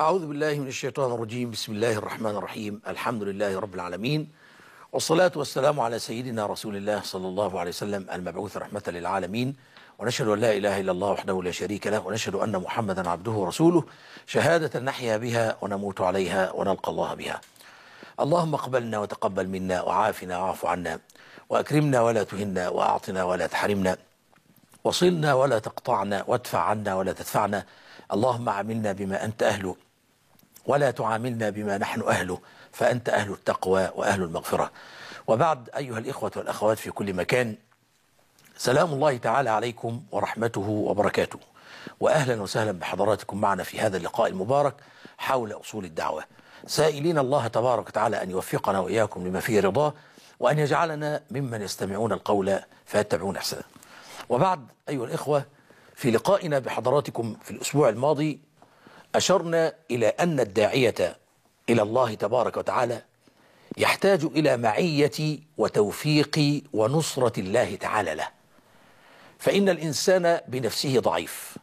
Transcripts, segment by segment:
أعوذ بالله من الشيطان الرجيم. بسم الله الرحمن الرحيم. الحمد لله رب العالمين، والصلاة والسلام على سيدنا رسول الله صلى الله عليه وسلم المبعوث رحمة للعالمين. ونشهد أن لا إله إلا الله وحده لا شريك له، ونشهد أن محمدا عبده ورسوله، شهادة نحيا بها ونموت عليها ونلقى الله بها. اللهم اقبلنا وتقبل منا، وعافنا واعف عنا، وأكرمنا ولا تهنا، وأعطنا ولا تحرمنا، وصلنا ولا تقطعنا، وادفع عنا ولا تدفعنا. اللهم عاملنا بما أنت أهله، ولا تعاملنا بما نحن أهله، فأنت أهل التقوى وأهل المغفرة. وبعد، أيها الإخوة والأخوات في كل مكان، سلام الله تعالى عليكم ورحمته وبركاته، وأهلا وسهلا بحضراتكم معنا في هذا اللقاء المبارك حول أصول الدعوة، سائلين الله تبارك وتعالى أن يوفقنا وإياكم لما فيه رضاه، وأن يجعلنا ممن يستمعون القول فيتبعون أحسنه. وبعد، أيها الإخوة، في لقائنا بحضراتكم في الأسبوع الماضي أشرنا إلى أن الداعية إلى الله تبارك وتعالى يحتاج إلى معية وتوفيق ونصرة الله تعالى له، فإن الإنسان بنفسه ضعيف،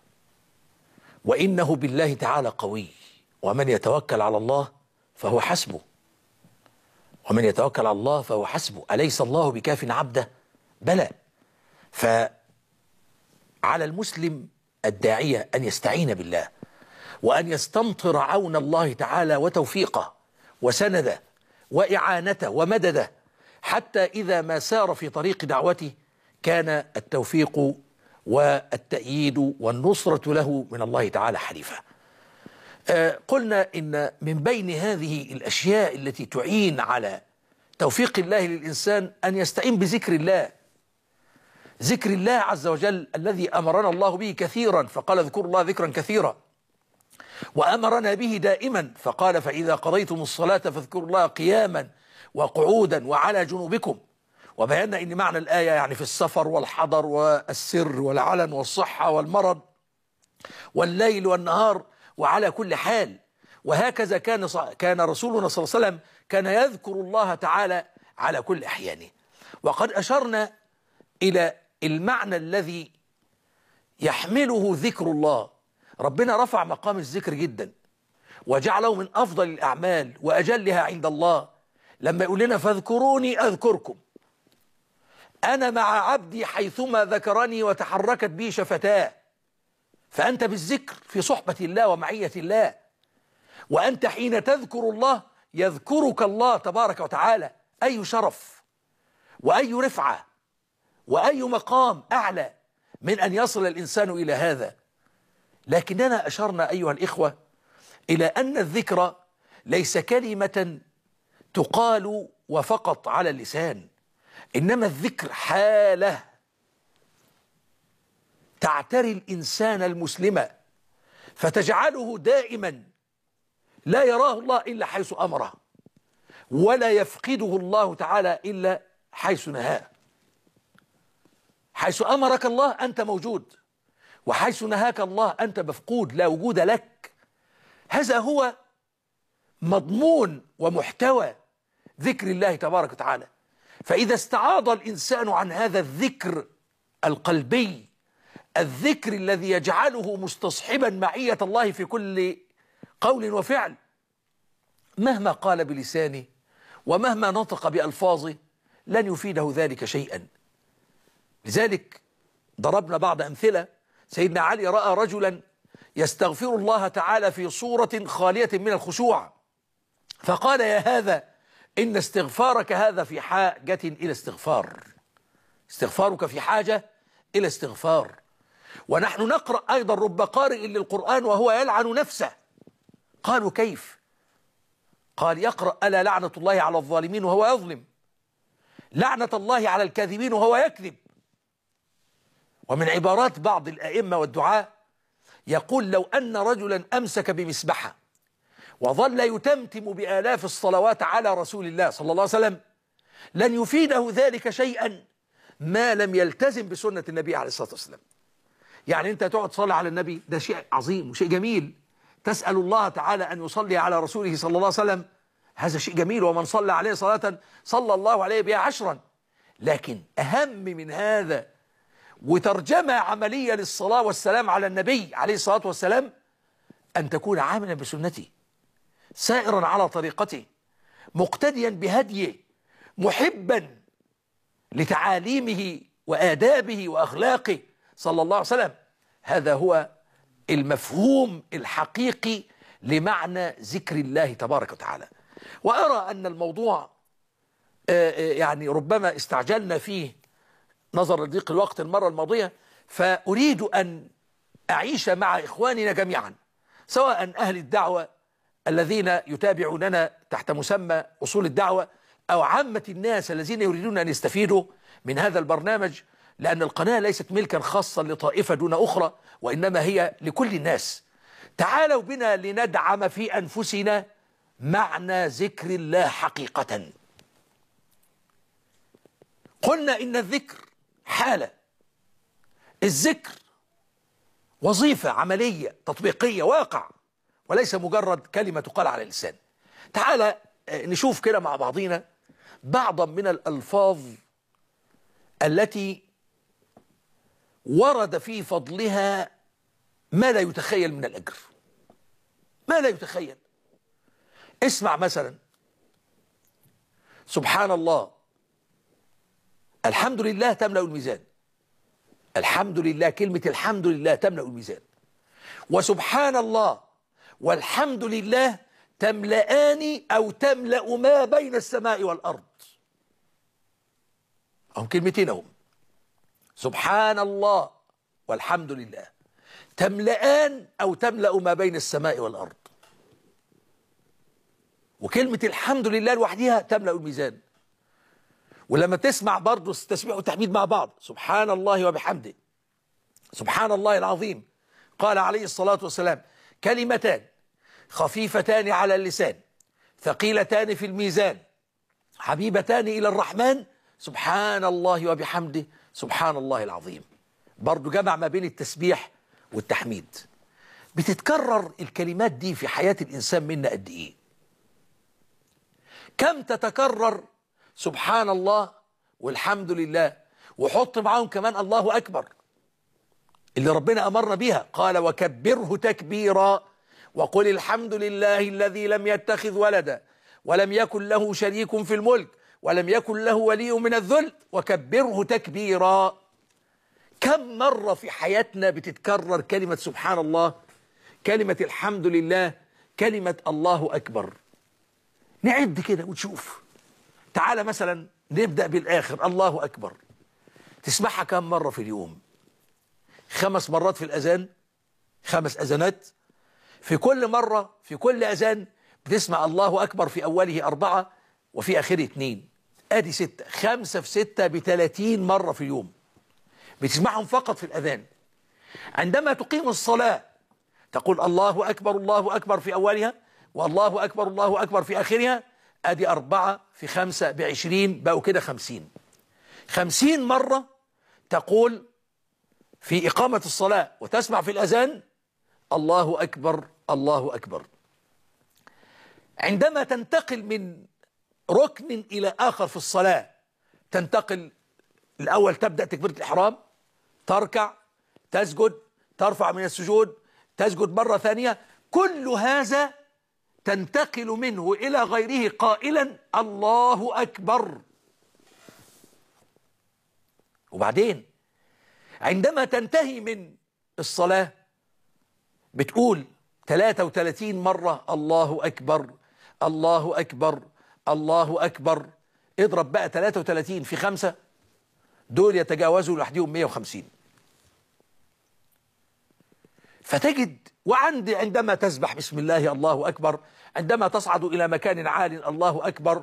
وإنه بالله تعالى قوي، ومن يتوكل على الله فهو حسبه، ومن يتوكل على الله فهو حسبه. أليس الله بكاف عبده؟ بلى. فعلى المسلم الداعية أن يستعين بالله، وأن يستمطر عون الله تعالى وتوفيقه وسنده وإعانته ومدده، حتى إذا ما سار في طريق دعوته كان التوفيق والتأييد والنصرة له من الله تعالى حليفا. قلنا إن من بين هذه الأشياء التي تعين على توفيق الله للإنسان أن يستعين بذكر الله، ذكر الله عز وجل الذي أمرنا الله به كثيرا، فقال اذكروا الله ذكرا كثيرا، وأمرنا به دائما، فقال فإذا قضيتم الصلاة فاذكروا الله قياما وقعودا وعلى جنوبكم. وبينا إن معنى الآية يعني في السفر والحضر والسر والعلن والصحة والمرض والليل والنهار وعلى كل حال. وهكذا كان رسولنا صلى الله عليه وسلم كان يذكر الله تعالى على كل أحيانه. وقد أشرنا إلى المعنى الذي يحمله ذكر الله. ربنا رفع مقام الذكر جدا وجعله من أفضل الأعمال وأجلها عند الله، لما يقول لنا فاذكروني أذكركم، أنا مع عبدي حيثما ذكرني وتحركت بي شفتاه. فأنت بالذكر في صحبة الله ومعية الله، وأنت حين تذكر الله يذكرك الله تبارك وتعالى. أي شرف وأي رفعة وأي مقام أعلى من أن يصل الإنسان إلى هذا. لكننا أشرنا أيها الإخوة إلى أن الذكر ليس كلمة تقال وفقط على اللسان، إنما الذكر حالة تعتري الإنسان المسلم، فتجعله دائما لا يراه الله إلا حيث أمره، ولا يفقده الله تعالى إلا حيث نهاه. حيث أمرك الله أنت موجود، وحيث نهاك الله أنت مفقود، لا وجود لك. هذا هو مضمون ومحتوى ذكر الله تبارك وتعالى. فإذا استعاض الإنسان عن هذا الذكر القلبي، الذكر الذي يجعله مستصحبا معية الله في كل قول وفعل، مهما قال بلسانه ومهما نطق بألفاظه لن يفيده ذلك شيئا. لذلك ضربنا بعض أمثلة. سيدنا علي رأى رجلا يستغفر الله تعالى في صورة خالية من الخشوع، فقال يا هذا إن استغفارك هذا في حاجة إلى استغفار، استغفارك في حاجة إلى استغفار. ونحن نقرأ أيضا رب قارئ للقرآن وهو يلعن نفسه. قالوا كيف؟ قال يقرأ ألا لعنة الله على الظالمين وهو يظلم، لعنة الله على الكاذبين وهو يكذب. ومن عبارات بعض الأئمة والدعاء يقول لو أن رجلا أمسك بمسبحة وظل يتمتم بآلاف الصلوات على رسول الله صلى الله عليه وسلم لن يفيده ذلك شيئا ما لم يلتزم بسنة النبي عليه الصلاة والسلام. يعني أنت تقعد تصلي على النبي، ده شيء عظيم وشيء جميل، تسأل الله تعالى أن يصلي على رسوله صلى الله عليه وسلم، هذا شيء جميل، ومن صلى عليه صلاة صلى الله عليه بها 10. لكن أهم من هذا وترجمة عملية للصلاة والسلام على النبي عليه الصلاة والسلام أن تكون عاملا بسنتي، سائرا على طريقته، مقتديا بهديه، محبا لتعاليمه وآدابه وأخلاقه صلى الله عليه وسلم. هذا هو المفهوم الحقيقي لمعنى ذكر الله تبارك وتعالى. وأرى أن الموضوع يعني ربما استعجلنا فيه نظرا لضيق الوقت المرة الماضية، فأريد أن أعيش مع إخواننا جميعا، سواء أهل الدعوة الذين يتابعوننا تحت مسمى أصول الدعوة، أو عامة الناس الذين يريدون أن يستفيدوا من هذا البرنامج، لأن القناة ليست ملكا خاصا لطائفة دون أخرى، وإنما هي لكل الناس. تعالوا بنا لندعم في أنفسنا معنى ذكر الله حقيقة. قلنا إن الذكر حالة، الذكر وظيفة عملية تطبيقية واقع، وليس مجرد كلمة تقال على اللسان. تعال نشوف كده مع بعضينا بعضا من الألفاظ التي ورد في فضلها ما لا يتخيل من الأجر، ما لا يتخيل. اسمع مثلا: سبحان الله، الحمد لله تملأ الميزان. الحمد لله، كلمة الحمد لله تملأ الميزان. وسبحان الله والحمد لله تملأان أو تملأ ما بين السماء والأرض. هم كلمتين هم: سبحان الله والحمد لله تملأان أو تملأ ما بين السماء والأرض. وكلمة الحمد لله لوحدها تملأ الميزان. ولما تسمع برضه التسبيح والتحميد مع بعض: سبحان الله وبحمده، سبحان الله العظيم، قال عليه الصلاة والسلام: كلمتان خفيفتان على اللسان ثقيلتان في الميزان حبيبتان إلى الرحمن، سبحان الله وبحمده، سبحان الله العظيم. برضو جمع ما بين التسبيح والتحميد. بتتكرر الكلمات دي في حياة الإنسان منا قد إيه؟ كم تتكرر سبحان الله والحمد لله، وحط معاهم كمان الله أكبر اللي ربنا أمرنا بها، قال: وكبره تكبيرا، وقل الحمد لله الذي لم يتخذ ولدا ولم يكن له شريك في الملك ولم يكن له ولي من الذل وكبره تكبيرا. كم مرة في حياتنا بتتكرر كلمة سبحان الله، كلمة الحمد لله، كلمة الله أكبر؟ نعد كده ونشوف. تعال مثلا نبدأ بالآخر: الله أكبر. تسمعها كم مرة في اليوم؟ 5 مرات في الأذان، 5 أذانات. في كل مرة في كل أذان بتسمع الله أكبر، في أوله 4 وفي آخره 2، آدي 6. 5 في 6 ب30 مرة في اليوم بتسمعهم فقط في الأذان. عندما تقيم الصلاة تقول الله أكبر الله أكبر في أولها، والله أكبر الله أكبر في آخرها، آدي 4 في 5 ب20، بقوا كده 50. 50 مرة تقول في إقامة الصلاة وتسمع في الأذان الله أكبر الله أكبر. عندما تنتقل من ركن إلى آخر في الصلاة، تنتقل الأول، تبدأ تكبيرة الإحرام، تركع، تسجد، ترفع من السجود، تسجد مرة ثانية، كل هذا تنتقل منه إلى غيره قائلا الله أكبر. وبعدين عندما تنتهي من الصلاة بتقول 33 مرة الله أكبر الله أكبر الله أكبر. اضرب بقى 33 في 5، دول يتجاوزوا لوحدهم 150. فتجد عندما تسبح بسم الله الله أكبر، عندما تصعد إلى مكان عال الله أكبر،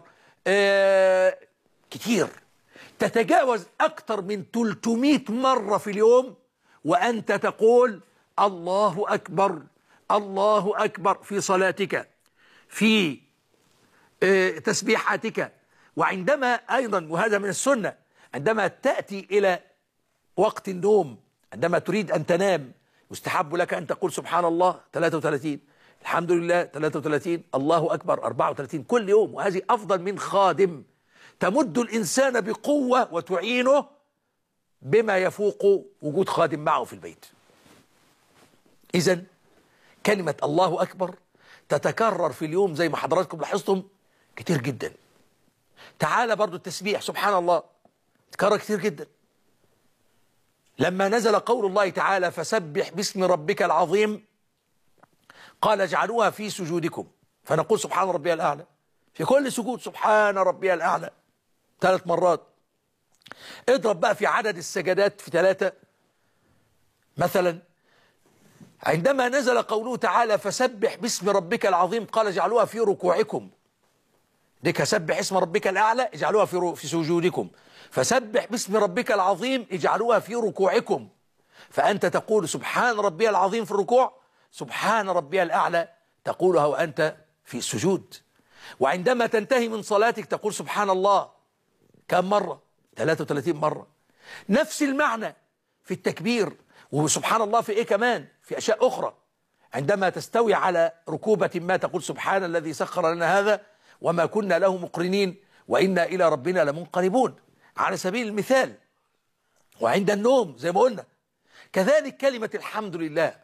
كتير، تتجاوز أكثر من 300 مرة في اليوم وأنت تقول الله أكبر الله أكبر في صلاتك، في تسبيحاتك. وعندما أيضا، وهذا من السنة، عندما تأتي إلى وقت النوم، عندما تريد أن تنام، يستحب لك أن تقول سبحان الله 33، الحمد لله 33، الله أكبر 34 كل يوم. وهذه أفضل من خادم تمد الإنسان بقوة وتعينه بما يفوق وجود خادم معه في البيت. إذن كلمة الله أكبر تتكرر في اليوم زي ما حضراتكم لاحظتم كتير جدا. تعالى برضو التسبيح سبحان الله تكرر كتير جدا. لما نزل قول الله تعالى فسبح باسم ربك العظيم قال اجعلوها في سجودكم، فنقول سبحان ربي الأعلى في كل سجود، سبحان ربي الأعلى 3 مرات. اضرب بقى في عدد السجدات في 3 مثلا. عندما نزل قوله تعالى فسبح باسم ربك العظيم قال اجعلوها في ركوعكم، ديك سبح اسم ربك الأعلى اجعلوها في سجودكم، فسبح باسم ربك العظيم اجعلوها في ركوعكم. فأنت تقول سبحان ربي العظيم في الركوع، سبحان ربي الأعلى تقولها وأنت في السجود. وعندما تنتهي من صلاتك تقول سبحان الله كم مرة؟ 33 مرة. نفس المعنى في التكبير. وسبحان الله في إيه كمان؟ في أشياء أخرى. عندما تستوي على ركوبة ما تقول سبحان الذي سخر لنا هذا وما كنا له مقرنين وإنا إلى ربنا لمنقلبون على سبيل المثال. وعند النوم زي ما قلنا كذلك كلمة الحمد لله.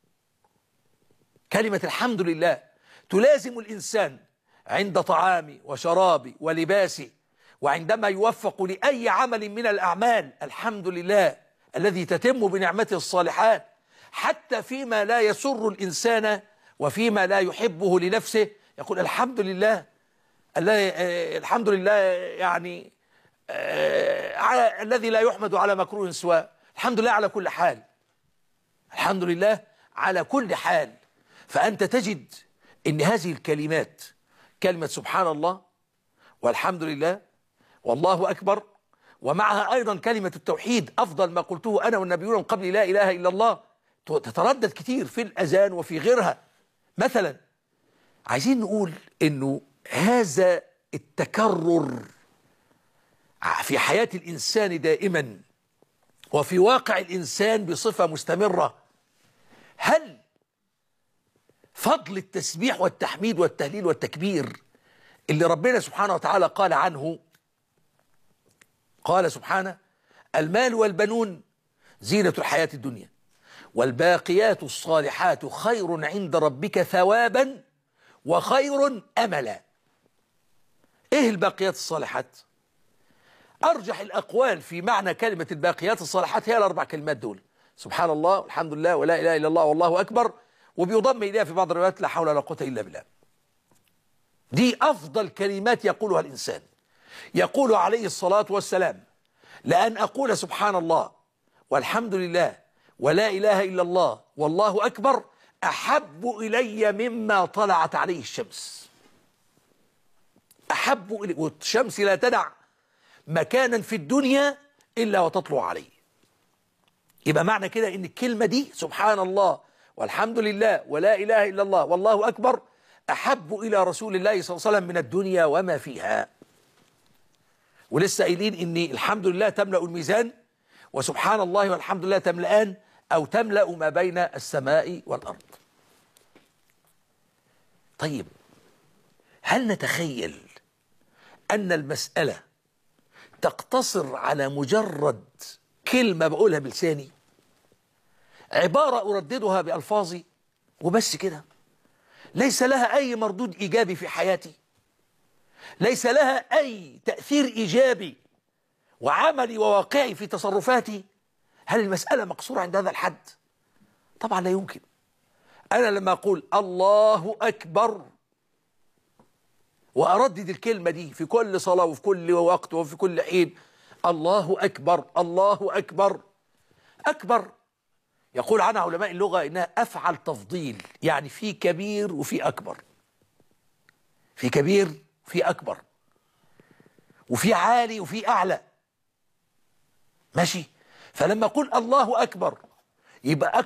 كلمة الحمد لله تلازم الإنسان عند طعامي وشرابي ولباسي، وعندما يوفق لأي عمل من الأعمال الحمد لله الذي تتم بنعمته الصالحات، حتى فيما لا يسر الإنسان وفيما لا يحبه لنفسه يقول الحمد لله. الحمد لله يعني الذي لا يحمد على مكروه سواه، الحمد لله على كل حال، الحمد لله على كل حال. فأنت تجد أن هذه الكلمات كلمة سبحان الله والحمد لله والله أكبر، ومعها أيضا كلمة التوحيد أفضل ما قلته أنا والنبيون من قبل لا إله إلا الله، تتردد كتير في الأذان وفي غيرها. مثلا عايزين نقول أنه هذا التكرر في حياة الإنسان دائما وفي واقع الإنسان بصفة مستمرة، هل فضل التسبيح والتحميد والتهليل والتكبير اللي ربنا سبحانه وتعالى قال عنه، قال سبحانه المال والبنون زينة الحياة الدنيا والباقيات الصالحات خير عند ربك ثوابا وخير أملا. إيه الباقيات الصالحات؟ أرجح الأقوال في معنى كلمة الباقيات الصالحات هي ال4 كلمات دول، سبحان الله والحمد لله ولا إله إلا الله والله أكبر، وبيضم إليها في بعض الروايات لا حول ولا قوة إلا بالله. دي أفضل كلمات يقولها الإنسان. يقول عليه الصلاة والسلام لأن أقول سبحان الله والحمد لله ولا إله إلا الله والله أكبر أحب إلي مما طلعت عليه الشمس. أحب إلي، والشمس لا تدع مكانا في الدنيا إلا وتطلع عليه. يبقى معنى كده إن الكلمة دي سبحان الله والحمد لله ولا إله إلا الله والله أكبر أحب إلى رسول الله صلى الله عليه وسلم من الدنيا وما فيها. ولسه قايلين إن الحمد لله تملأ الميزان وسبحان الله والحمد لله تملأان أو تملأ ما بين السماء والأرض. طيب هل نتخيل أن المسألة تقتصر على مجرد كلمة بقولها بلساني، عبارة أرددها بألفاظي وبس كده، ليس لها أي مردود إيجابي في حياتي، ليس لها أي تأثير إيجابي وعملي وواقعي في تصرفاتي؟ هل المسألة مقصورة عند هذا الحد؟ طبعا لا يمكن. أنا لما أقول الله أكبر وأردد الكلمة دي في كل صلاة وفي كل وقت وفي كل حين، الله أكبر الله أكبر. أكبر يقول عنها علماء اللغة إنها أفعل تفضيل، يعني في كبير وفي أكبر، في كبير وفي أكبر، وفي عالي وفي أعلى، ماشي. فلما أقول الله أكبر يبقى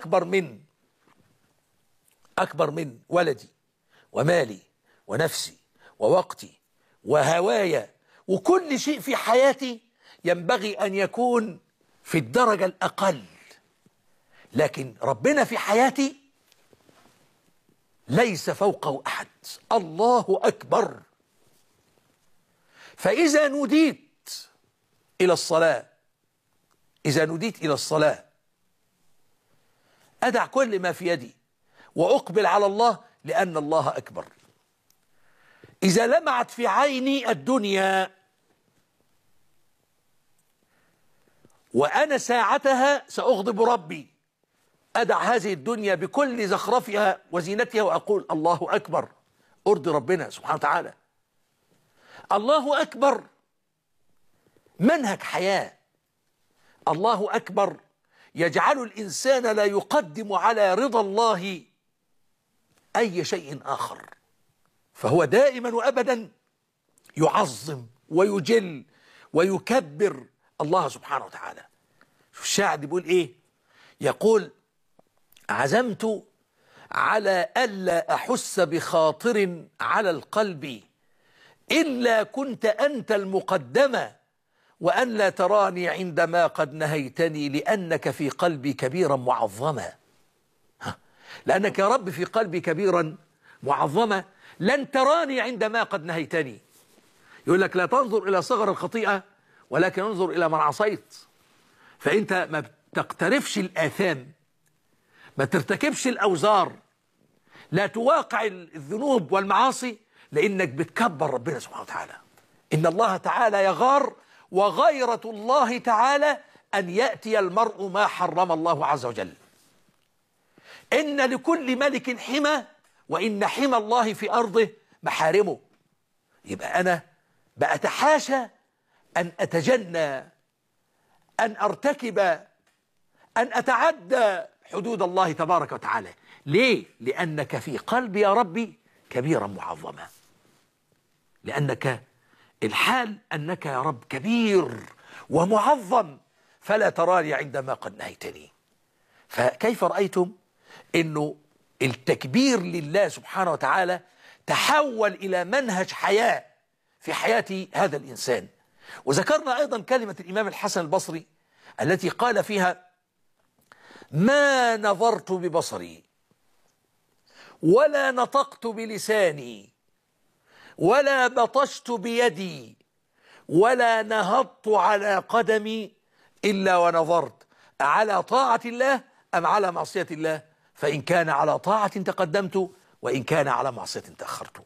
أكبر من ولدي ومالي ونفسي ووقتي وهوايا وكل شيء في حياتي ينبغي أن يكون في الدرجة الأقل، لكن ربنا في حياتي ليس فوقه أحد. الله أكبر. فإذا نوديت إلى الصلاة أدع كل ما في يدي وأقبل على الله لأن الله أكبر. إذا لمعت في عيني الدنيا وأنا ساعتها سأغضب ربي، أدع هذه الدنيا بكل زخرفها وزينتها وأقول الله أكبر، أرضي ربنا سبحانه وتعالى. الله أكبر منهج حياة. الله أكبر يجعل الإنسان لا يقدم على رضا الله أي شيء آخر، فهو دائما وأبدا يعظم ويجل ويكبر الله سبحانه وتعالى. شوف الشاعر بيقول إيه؟ يقول: عزمت على ألا أحس بخاطر على القلب إلا كنت أنت المقدمة، وأن لا تراني عندما قد نهيتني لأنك في قلبي كبيرا معظما. لأنك يا رب في قلبي كبيرا معظما لن تراني عندما قد نهيتني. يقول لك: لا تنظر إلى صغر الخطيئة ولكن انظر إلى من عصيت. فأنت ما بتقترفش الآثام، ما ترتكبش الأوزار، لا تواقع الذنوب والمعاصي، لأنك بتكبر ربنا سبحانه وتعالى. إن الله تعالى يغار، وغيرة الله تعالى أن يأتي المرء ما حرم الله عز وجل. إن لكل ملك حمى، وإن حمى الله في أرضه محارمه. يبقى أنا بأتحاشى أن أتجنى، أن أرتكب، أن أتعدى حدود الله تبارك وتعالى. ليه؟ لأنك في قلبي يا ربي كبيرا معظما. لأنك الحال أنك يا رب كبير ومعظم، فلا تراني عندما قد نهيتني. فكيف رأيتم أنه التكبير لله سبحانه وتعالى تحول إلى منهج حياة في حياة هذا الإنسان؟ وذكرنا أيضا كلمة الإمام الحسن البصري التي قال فيها: ما نظرت ببصري ولا نطقت بلساني ولا بطشت بيدي ولا نهضت على قدمي إلا ونظرت على طاعة الله أم على معصية الله، فإن كان على طاعة تقدمت وإن كان على معصية تأخرت.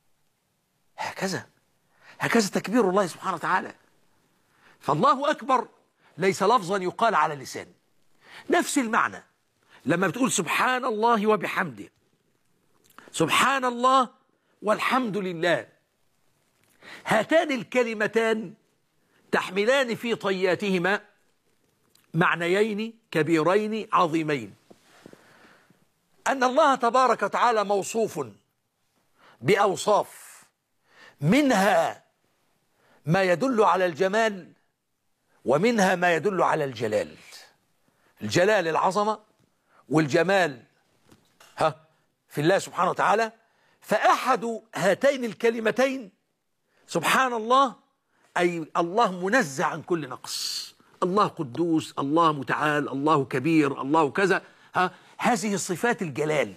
هكذا تكبير الله سبحانه وتعالى. فالله أكبر ليس لفظا يقال على اللسان. نفس المعنى لما بتقول سبحان الله وبحمده، سبحان الله والحمد لله، هاتان الكلمتان تحملان في طياتهما معنيين كبيرين عظيمين. أن الله تبارك وتعالى موصوف بأوصاف، منها ما يدل على الجمال ومنها ما يدل على الجلال. الجلال العظمة، والجمال في الله سبحانه وتعالى. فأحد هاتين الكلمتين سبحان الله، أي الله منزه عن كل نقص، الله قدوس، الله متعال، الله كبير، الله كذا. هذه صفات الجلال.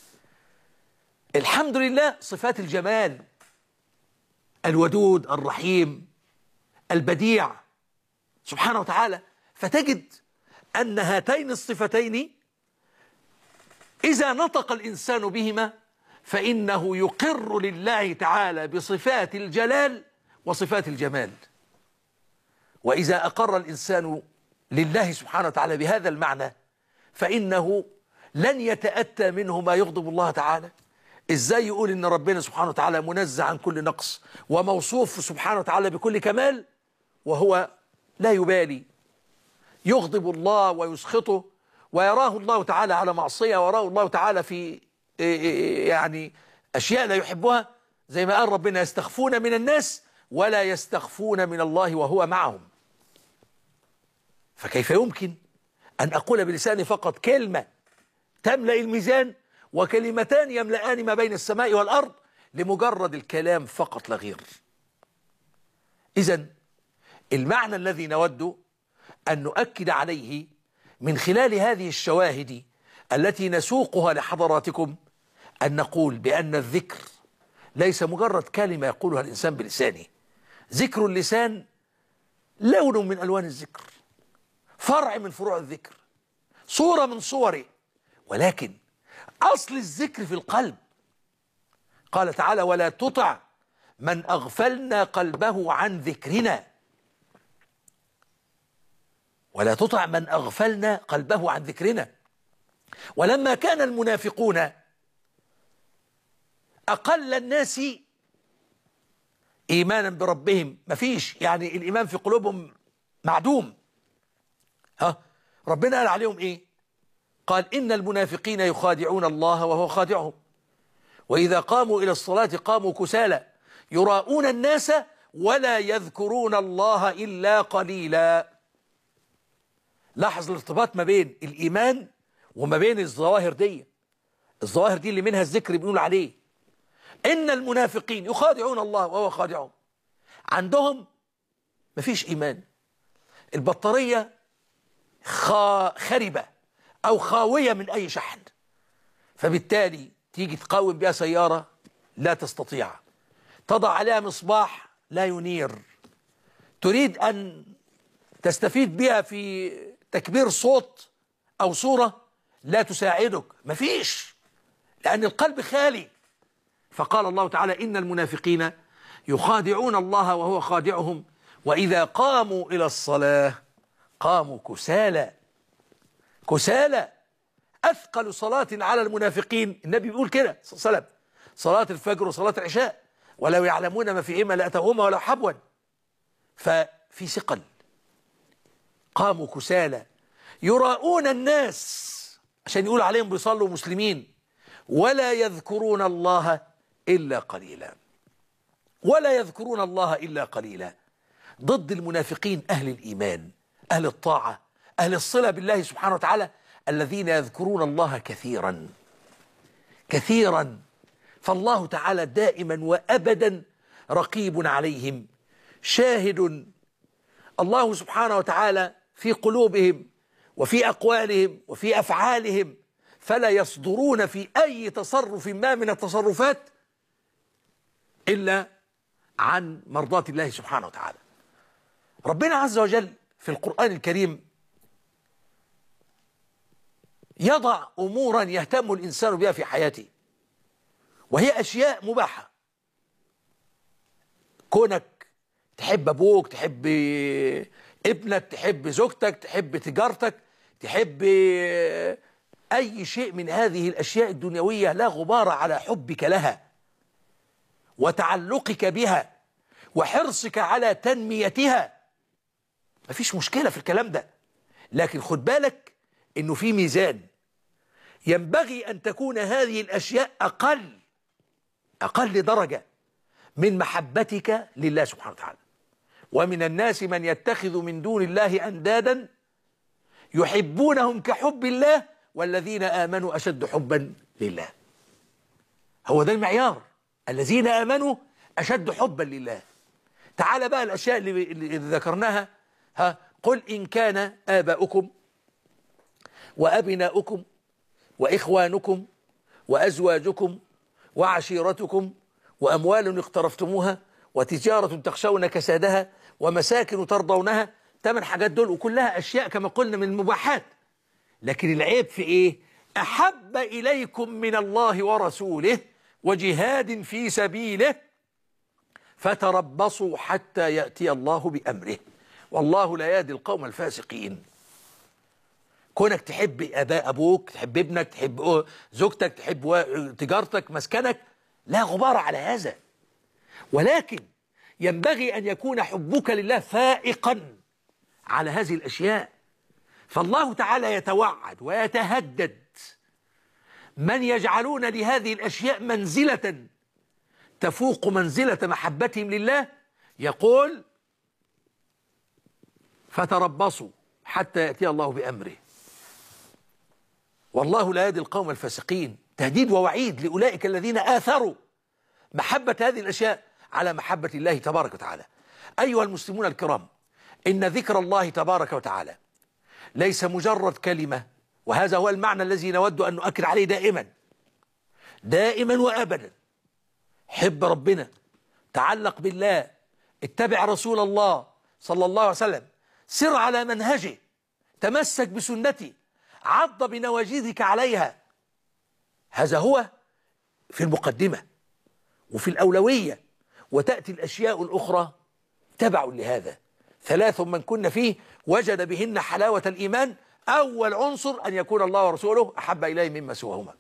الحمد لله صفات الجمال، الودود، الرحيم، البديع سبحانه وتعالى. فتجد أن هاتين الصفتين إذا نطق الإنسان بهما فإنه يقر لله تعالى بصفات الجلال وصفات الجمال. وإذا أقر الإنسان لله سبحانه وتعالى بهذا المعنى فإنه لن يتأتى منه ما يغضب الله تعالى. إزاي يقول إن ربنا سبحانه وتعالى منزه عن كل نقص وموصوف سبحانه وتعالى بكل كمال وهو لا يبالي؟ يغضب الله ويسخطه، ويراه الله تعالى على معصية، ويراه الله تعالى في يعني أشياء لا يحبها، زي ما قال ربنا: يستخفون من الناس ولا يستخفون من الله وهو معهم. فكيف يمكن أن أقول بلساني فقط كلمة تملأ الميزان وكلمتان يملأان ما بين السماء والأرض لمجرد الكلام فقط لا غير؟ إذن المعنى الذي نود أن نؤكد عليه من خلال هذه الشواهد التي نسوقها لحضراتكم أن نقول بأن الذكر ليس مجرد كلمة يقولها الإنسان بلسانه. ذكر اللسان لون من ألوان الذكر، فرع من فروع الذكر، صورة من صوره، ولكن أصل الذكر في القلب. قال تعالى: ولا تطع من أغفلنا قلبه عن ذكرنا. ولا تطع من أغفلنا قلبه عن ذكرنا. ولما كان المنافقون أقل الناس إيمانا بربهم، مفيش يعني الإيمان في قلوبهم معدوم، ربنا قال عليهم إيه؟ قال: إن المنافقين يخادعون الله وهو خادعهم، وإذا قاموا إلى الصلاة قاموا كسالى يراءون الناس ولا يذكرون الله إلا قليلا. لاحظ الارتباط ما بين الإيمان وما بين الظواهر دي. الظواهر دي اللي منها الذكر بنقول عليه. إن المنافقين يخادعون الله وهو خادعهم. عندهم مفيش إيمان، البطارية خربة أو خاوية من أي شحن، فبالتالي تيجي تقاوم بها سيارة لا تستطيع، تضع عليها مصباح لا ينير، تريد أن تستفيد بها في تكبير صوت أو صورة لا تساعدك، مفيش، لأن القلب خالي. فقال الله تعالى: إن المنافقين يخادعون الله وهو خادعهم وإذا قاموا إلى الصلاة قاموا كسالى. كسالى أثقل صلاة على المنافقين، النبي بيقول كده صلى الله عليه وسلم: صلاة الفجر وصلاة العشاء، ولو يعلمون ما فيهما لأتوهما ولو حبوا. ففي ثقل. قاموا كسالى يراءون الناس عشان يقول عليهم بيصلوا مسلمين، ولا يذكرون الله إلا قليلا. ولا يذكرون الله إلا قليلا. ضد المنافقين أهل الإيمان، أهل الطاعة، أهل الصلة بالله سبحانه وتعالى، الذين يذكرون الله كثيرا كثيرا. فالله تعالى دائما وأبدا رقيب عليهم شاهد. الله سبحانه وتعالى في قلوبهم وفي أقوالهم وفي أفعالهم، فلا يصدرون في أي تصرف ما من التصرفات إلا عن مرضاة الله سبحانه وتعالى. ربنا عز وجل في القرآن الكريم يضع أمورا يهتم الإنسان بها في حياته، وهي أشياء مباحة. كونك تحب أبوك، تحب ابنك، تحب زوجتك، تحب تجارتك، تحب أي شيء من هذه الأشياء الدنيوية، لا غبار على حبك لها وتعلقك بها وحرصك على تنميتها، مفيش مشكلة في الكلام ده. لكن خد بالك إنه في ميزان، ينبغي أن تكون هذه الأشياء أقل درجة من محبتك لله سبحانه وتعالى. ومن الناس من يتخذ من دون الله أندادا يحبونهم كحب الله والذين آمنوا أشد حبا لله. هو ده المعيار، الذين آمنوا أشد حبا لله. تعال بقى الأشياء اللي ذكرناها، قل إن كان آباؤكم وأبناؤكم وإخوانكم وأزواجكم وعشيرتكم وأموال اقترفتموها وتجارة تخشون كسادها ومساكن ترضونها. 8 حاجات دول، وكلها أشياء كما قلنا من المباحات. لكن العيب في إيه؟ أحب إليكم من الله ورسوله وجهاد في سبيله فتربصوا حتى يأتي الله بأمره والله لا يهدي القوم الفاسقين. كونك تحب أبوك، تحب ابنك، تحب زوجتك، تحب تجارتك، مسكنك، لا غبار على هذا، ولكن ينبغي أن يكون حبك لله فائقا على هذه الأشياء. فالله تعالى يتوعد ويتهدد من يجعلون لهذه الأشياء منزلة تفوق منزلة محبتهم لله، يقول: فتربصوا حتى يأتي الله بأمره والله لا يهدي القوم الفاسقين. تهديد ووعيد لأولئك الذين آثروا محبة هذه الأشياء على محبة الله تبارك وتعالى. أيها المسلمون الكرام، إن ذكر الله تبارك وتعالى ليس مجرد كلمة، وهذا هو المعنى الذي نود أن نؤكد عليه دائما وأبدا. حب ربنا، تعلق بالله، اتبع رسول الله صلى الله عليه وسلم، سر على منهجه، تمسك بسنته، عض بنواجذك عليها، هذا هو في المقدمة وفي الأولوية، وتأتي الأشياء الأخرى تبع لهذا. 3 من كن فيه وجد بهن حلاوة الإيمان. أول عنصر أن يكون الله ورسوله أحب إليه مما سواهما،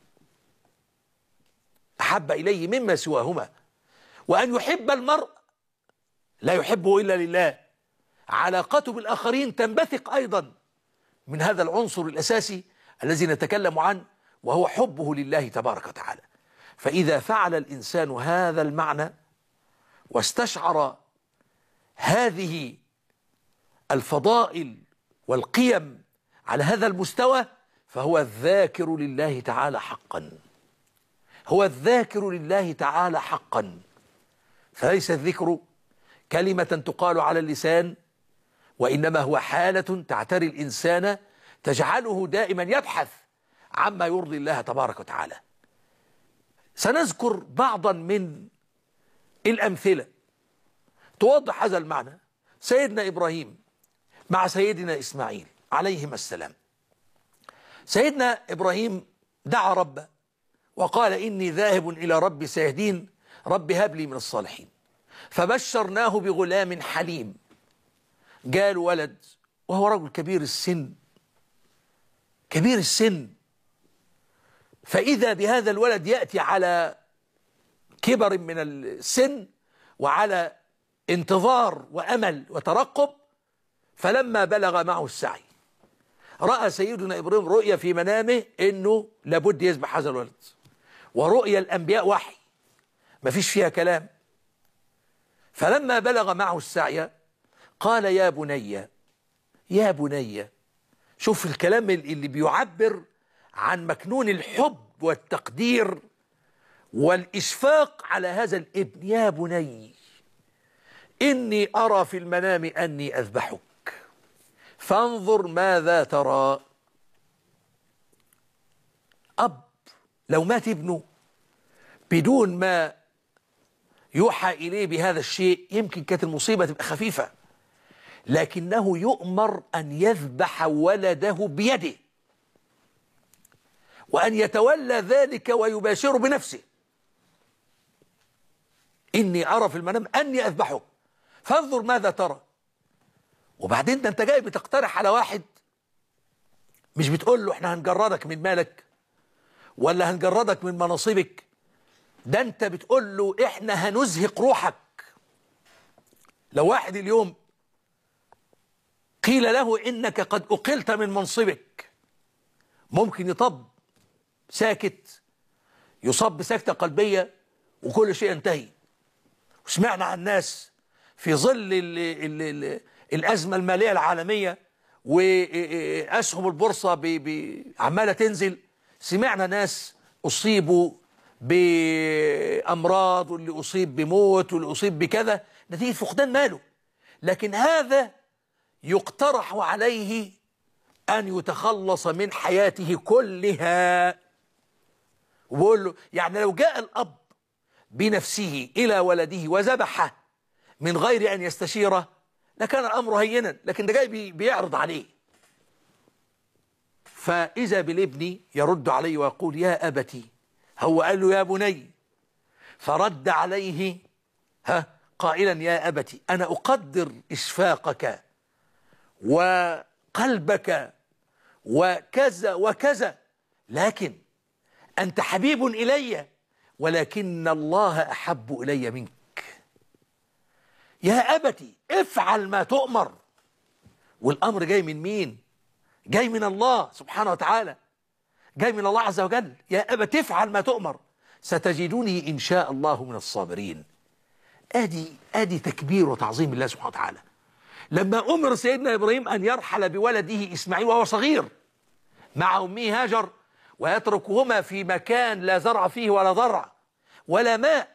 أحب إليه مما سواهما، وأن يحب المرء لا يحبه إلا لله. علاقته بالآخرين تنبثق أيضا من هذا العنصر الأساسي الذي نتكلم عنه، وهو حبه لله تبارك وتعالى. فإذا فعل الإنسان هذا المعنى واستشعر هذه الفضائل والقيم على هذا المستوى، فهو الذاكر لله تعالى حقا، هو الذاكر لله تعالى حقا. فليس الذكر كلمة تقال على اللسان، وإنما هو حالة تعتري الإنسان تجعله دائما يبحث عما يرضي الله تبارك وتعالى. سنذكر بعضا من الأمثلة توضح هذا المعنى. سيدنا إبراهيم مع سيدنا إسماعيل عليهما السلام. سيدنا إبراهيم دعا ربه وقال إني ذاهب إلى ربي سيهدين، رب هب لي من الصالحين. فبشرناه بغلام حليم، جاء ولد وهو رجل كبير السن، كبير السن. فإذا بهذا الولد يأتي على كبر من السن وعلى انتظار وأمل وترقب. فلما بلغ معه السعي رأى سيدنا إبراهيم رؤيا في منامه إنه لابد يذبح هذا الولد، ورؤيا الأنبياء وحي ما فيش فيها كلام. فلما بلغ معه السعي قال يا بني، يا بني. شوف الكلام اللي بيعبر عن مكنون الحب والتقدير والإشفاق على هذا الابن. يا بني إني أرى في المنام أني أذبحك فانظر ماذا ترى. أب لو مات ابنه بدون ما يوحى إليه بهذا الشيء يمكن كانت المصيبة تبقى خفيفة، لكنه يؤمر أن يذبح ولده بيده وأن يتولى ذلك ويباشره بنفسه. إني أرى في المنام أني أذبحك فانظر ماذا ترى. وبعدين ده أنت جاي بتقترح على واحد، مش بتقول له احنا هنجردك من مالك ولا هنجردك من مناصبك، ده أنت بتقول له احنا هنزهق روحك. لو واحد اليوم قيل له إنك قد أقلت من منصبك، ممكن يطب ساكت، يصاب بسكتة قلبية وكل شيء ينتهي. وسمعنا عن ناس في ظل الأزمة المالية العالمية وأسهم البورصة عمالة تنزل، سمعنا ناس أصيبوا بأمراض، واللي أصيب بموت، واللي أصيب بكذا نتيجة فقدان ماله. لكن هذا يقترح عليه أن يتخلص من حياته كلها. وبقول له يعني لو جاء الأب بنفسه إلى ولده وذبحه من غير أن يستشيره لكان الأمر هينا، لكن ده جاي بيعرض عليه. فإذا بالابن يرد عليه ويقول يا أبتي، هو قال له يا بني، فرد عليه قائلا يا أبتي أنا أقدر إشفاقك وقلبك وكذا وكذا، لكن أنت حبيب إلي ولكن الله أحب إلي منك. يا أبتي افعل ما تؤمر. والأمر جاي من مين؟ جاي من الله سبحانه وتعالى، جاي من الله عز وجل. يا أبتي افعل ما تؤمر ستجدني إن شاء الله من الصابرين. آدي تكبير وتعظيم الله سبحانه وتعالى. لما أمر سيدنا إبراهيم أن يرحل بولده إسماعيل وهو صغير مع أمه هاجر ويتركهما في مكان لا زرع فيه ولا ضرع ولا ماء،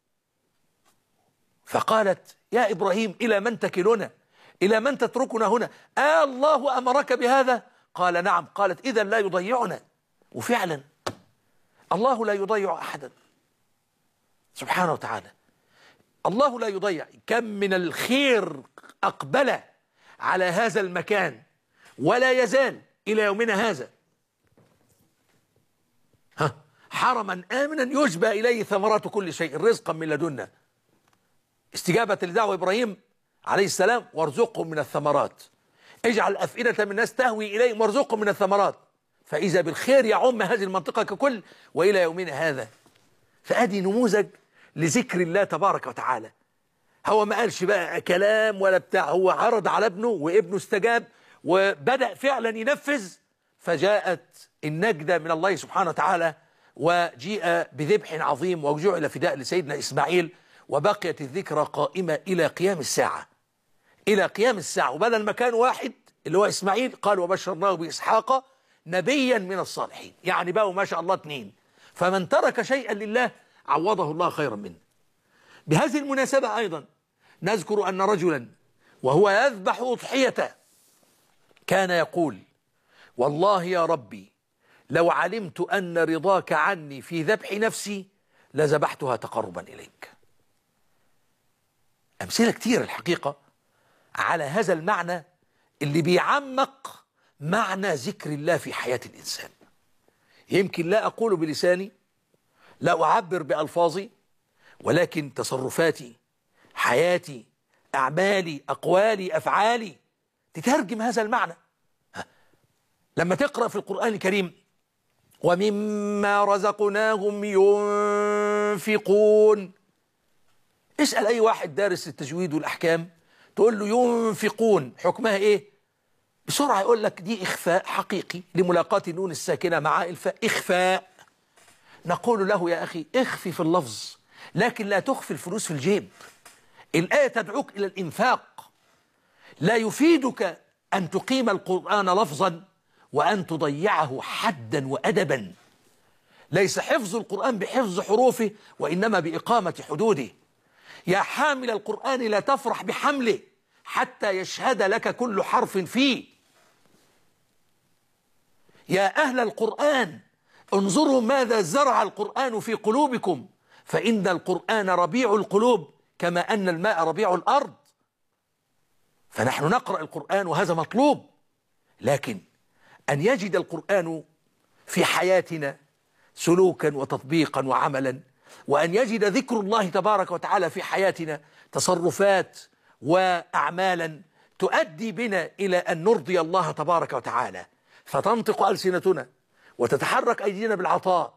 فقالت يا إبراهيم إلى من تكلنا؟ إلى من تتركنا هنا؟ الله أمرك بهذا؟ قال نعم. قالت إذا لا يضيعنا. وفعلا الله لا يضيع أحدا سبحانه وتعالى. الله لا يضيع. كم من الخير أقبل على هذا المكان ولا يزال إلى يومنا هذا. حرما آمنا يجبى إليه ثمرات كل شيء رزقا من لدنا، استجابة لدعوة إبراهيم عليه السلام وارزقهم من الثمرات، اجعل أفئدة من الناس تهوي إليهم وارزقهم من الثمرات، فإذا بالخير يعم هذه المنطقة ككل وإلى يومنا هذا. فأدي نموذج لذكر الله تبارك وتعالى. هو ما قالش بقى كلام ولا بتاع، هو عرض على ابنه وابنه استجاب وبدأ فعلا ينفذ، فجاءت النجدة من الله سبحانه وتعالى وجيء بذبح عظيم وجعل فداء لسيدنا إسماعيل، وبقيت الذكرى قائمة إلى قيام الساعة، إلى قيام الساعة. وبدل ما كان واحد اللي هو إسماعيل قال وبشرناه بإسحاق نبيا من الصالحين، يعني بقوا ما شاء الله 2. فمن ترك شيئا لله عوضه الله خيرا منه. بهذه المناسبة أيضا نذكر أن رجلا وهو يذبح أضحيته كان يقول والله يا ربي لو علمت أن رضاك عني في ذبح نفسي لذبحتها تقربا إليك. أمثلة كتير الحقيقة على هذا المعنى اللي بيعمق معنى ذكر الله في حياة الإنسان. يمكن لا أقول بلساني، لا أعبر بألفاظي، ولكن تصرفاتي، حياتي، أعمالي، أقوالي، أفعالي تترجم هذا المعنى. لما تقرأ في القرآن الكريم ومما رزقناهم ينفقون، اسأل أي واحد دارس التجويد والأحكام تقول له ينفقون حكمها إيه؟ بسرعة يقول لك دي إخفاء حقيقي لملاقاة النون الساكنة مع الفاء، إخفاء. نقول له يا أخي اخفي في اللفظ لكن لا تخفي الفلوس في الجيب. الآية تدعوك إلى الإنفاق. لا يفيدك أن تقيم القرآن لفظا وأن تضيعه حدا وأدبا. ليس حفظ القرآن بحفظ حروفه وإنما بإقامة حدوده. يا حامل القرآن لا تفرح بحمله حتى يشهد لك كل حرف فيه. يا أهل القرآن انظروا ماذا زرع القرآن في قلوبكم، فإن القرآن ربيع القلوب كما أن الماء ربيع الأرض. فنحن نقرأ القرآن وهذا مطلوب، لكن أن يجد القرآن في حياتنا سلوكا وتطبيقا وعملا، وأن يجد ذكر الله تبارك وتعالى في حياتنا تصرفات وأعمالا تؤدي بنا إلى أن نرضي الله تبارك وتعالى، فتنطق ألسنتنا وتتحرك أيدينا بالعطاء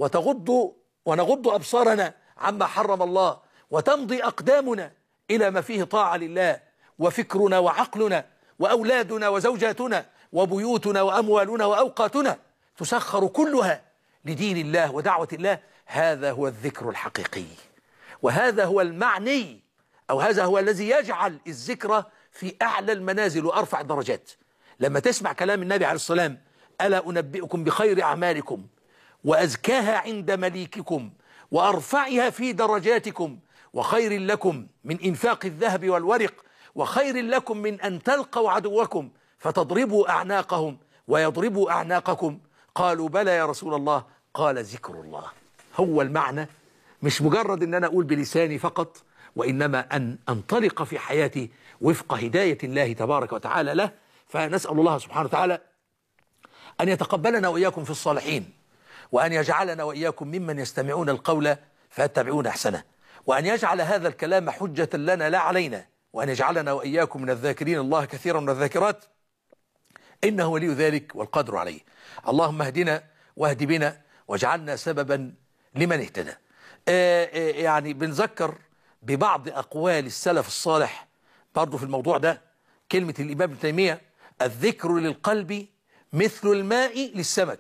ونغض أبصارنا عما حرم الله، وتمضي أقدامنا إلى ما فيه طاعة لله، وفكرنا وعقلنا وأولادنا وزوجاتنا وبيوتنا وأموالنا وأوقاتنا تسخر كلها لدين الله ودعوة الله. هذا هو الذكر الحقيقي، وهذا هو المعني، أو هذا هو الذي يجعل الذكر في أعلى المنازل وأرفع الدرجات. لما تسمع كلام النبي عليه الصلاة والسلام ألا أنبئكم بخير أعمالكم وأزكاها عند مليككم وأرفعها في درجاتكم وخير لكم من إنفاق الذهب والورق وخير لكم من أن تلقوا عدوكم فتضربوا أعناقهم ويضربوا أعناقكم، قالوا بلى يا رسول الله، قال ذكر الله. هو المعنى، مش مجرد أن أنا أقول بلساني فقط، وإنما أن أنطلق في حياتي وفق هداية الله تبارك وتعالى له. فنسأل الله سبحانه وتعالى أن يتقبلنا وإياكم في الصالحين، وأن يجعلنا وإياكم ممن يستمعون القول فيتبعون أحسنه، وأن يجعل هذا الكلام حجة لنا لا علينا، وأن يجعلنا وإياكم من الذاكرين الله كثيرا من الذاكرات، إنه ولي ذلك والقادر عليه. اللهم اهدنا واهد بنا واجعلنا سببا لمن اهتدى. يعني بنذكر ببعض أقوال السلف الصالح برضو في الموضوع ده. كلمة الإمام ابن تيمية الذكر للقلب مثل الماء للسمك،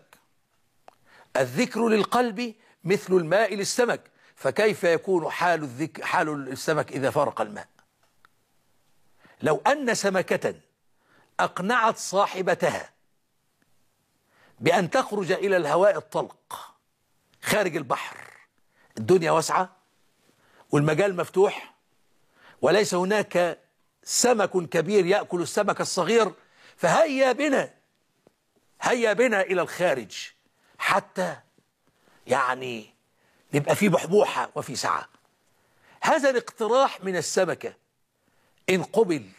الذكر للقلب مثل الماء للسمك، فكيف يكون حال السمك إذا فارق الماء؟ لو أن سمكة أقنعت صاحبتها بأن تخرج إلى الهواء الطلق خارج البحر، الدنيا واسعة والمجال مفتوح وليس هناك سمك كبير يأكل السمك الصغير، فهيا بنا إلى الخارج حتى يعني نبقى في بحبوحة وفي سعة. هذا الاقتراح من السمكة إن قبل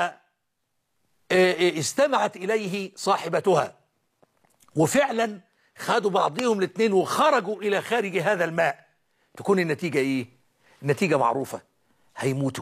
واستمعت إليه صاحبتها وفعلا خدوا بعضهم الاثنين وخرجوا إلى خارج هذا الماء، تكون النتيجة إيه؟ النتيجة معروفة، هيموتوا،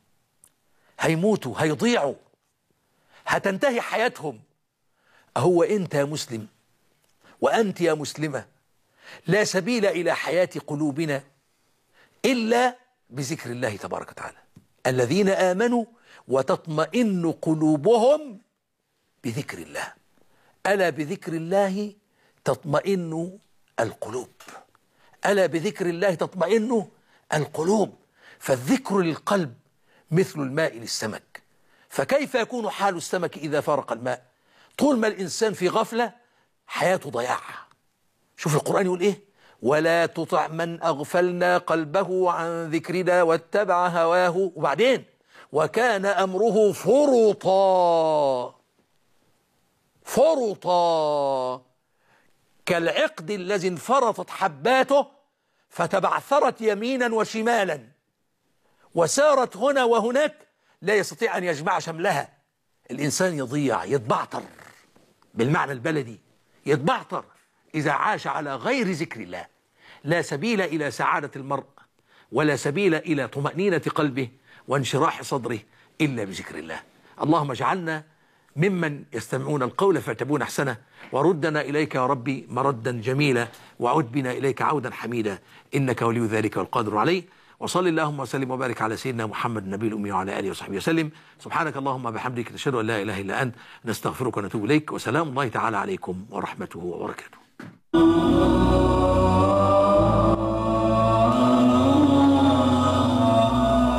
هيضيعوا، هتنتهي حياتهم. هو أنت يا مسلم وأنت يا مسلمة لا سبيل إلى حياة قلوبنا إلا بذكر الله تبارك وتعالى. الذين آمنوا وتطمئن قلوبهم بذكر الله، ألا بذكر الله تطمئن القلوب، ألا بذكر الله تطمئن القلوب. فالذكر للقلب مثل الماء للسمك، فكيف يكون حال السمك إذا فارق الماء؟ طول ما الإنسان في غفلة حياته ضياع. شوف القرآن يقول إيه؟ ولا تطع من أغفلنا قلبه عن ذكرنا واتبع هواه، وبعدين وكان أمره فرطا كالعقد الذي انفرطت حباته فتبعثرت يمينا وشمالا وسارت هنا وهناك لا يستطيع أن يجمع شملها. الإنسان يضيع، يتبعتر، بالمعنى البلدي يتبعتر إذا عاش على غير ذكر الله. لا سبيل إلى سعادة المرء ولا سبيل إلى طمأنينة قلبه وانشراح صدره إلا بذكر الله. اللهم اجعلنا ممن يستمعون القول فيتبعون أحسنه، وردنا إليك يا ربي مردا جميلا، وعد بنا إليك عودا حميدا، إنك ولي ذلك والقادر عليه. وصل اللهم وسلم وبارك على سيدنا محمد النبي الأمي وعلى آله وصحبه وسلم. سبحانك اللهم بحمدك، نشهد أن لا إله إلا أنت، نستغفرك ونتوب إليك، وسلام الله تعالى عليكم ورحمته وبركاته.